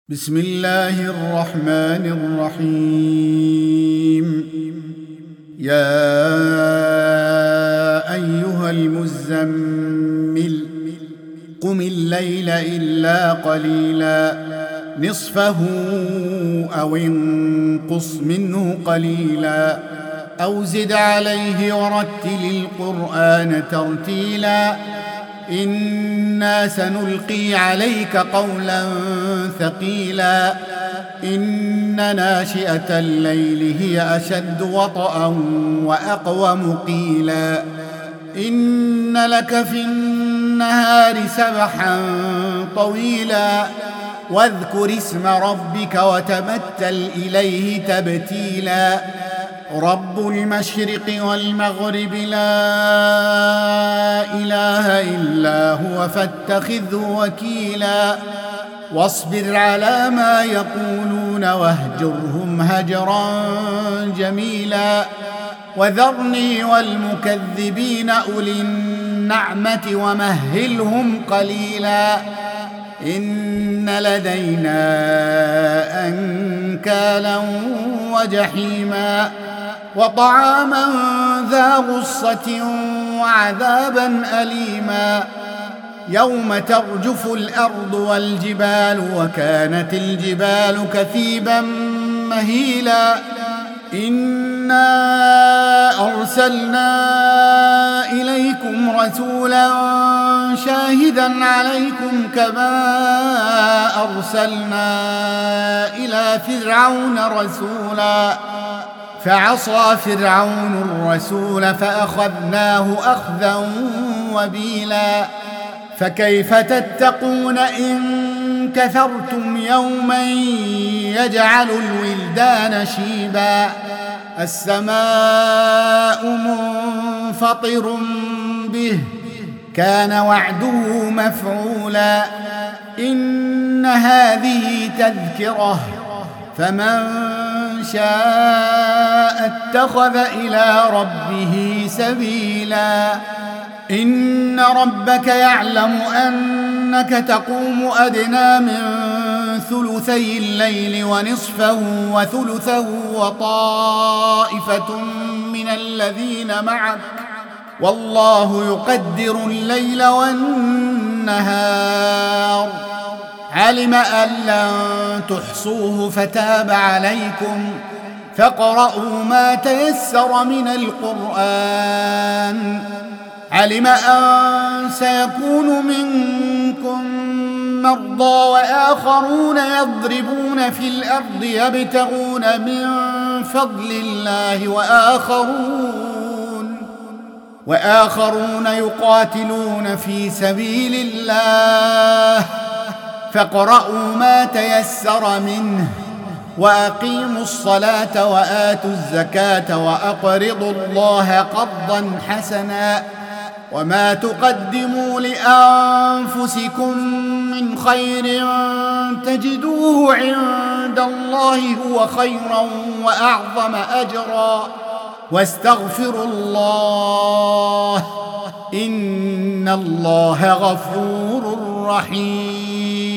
بسم الله الرحمن الرحيم. يا أيها المزمل قم الليل إلا قليلا نصفه أو انقص منه قليلا أو زد عليه ورتل القرآن ترتيلا إنا سنلقي عليك قولا ثقيلا إن ناشئة الليل هي أشد وطئا وأقوم قيلا إن لك في النهار سبحا طويلا واذكر اسم ربك وتبتل إليه تبتيلا رب المشرق والمغرب لا إله إلا هو فاتخذه وكيلا واصبر على ما يقولون واهجرهم هجرا جميلا وذرني والمكذبين أولي النعمة ومهلهم قليلا إن لدينا أنكالا وجحيما وطعاما ذا غصة وعذابا أليما يوم ترجف الأرض والجبال وكانت الجبال كثيبا مهيلا إنا أرسلنا إليكم رسولا شاهدا عليكم كما أرسلنا إلى فرعون رسولا فعصى فرعون الرسول فأخذناه أخذا وبيلا فكيف تتقون إن كثرتم يوما يجعل الولدان شيبا السماء منفطر به كان وعده مفعولا إن هذه تذكرة فمن شاء اتخذ إلى ربه سبيلا إن ربك يعلم أنك تقوم أدنى من ثلثي الليل ونصفه وثلثه وطائفة من الذين معك والله يقدر الليل والنهار علم أن لن تحصوه فتاب عليكم فاقرؤوا ما تيسر من القرآن علم أن سيكون منكم مرضى وآخرون يضربون في الأرض يبتغون من فضل الله وآخرون يقاتلون في سبيل الله فاقرؤوا ما تيسر منه وأقيموا الصلاة وآتوا الزكاة وأقرضوا الله قرضا حسنا وما تقدموا لأنفسكم من خير تجدوه عند الله هو خيرا وأعظم أجرا واستغفروا الله إن الله غفور رحيم.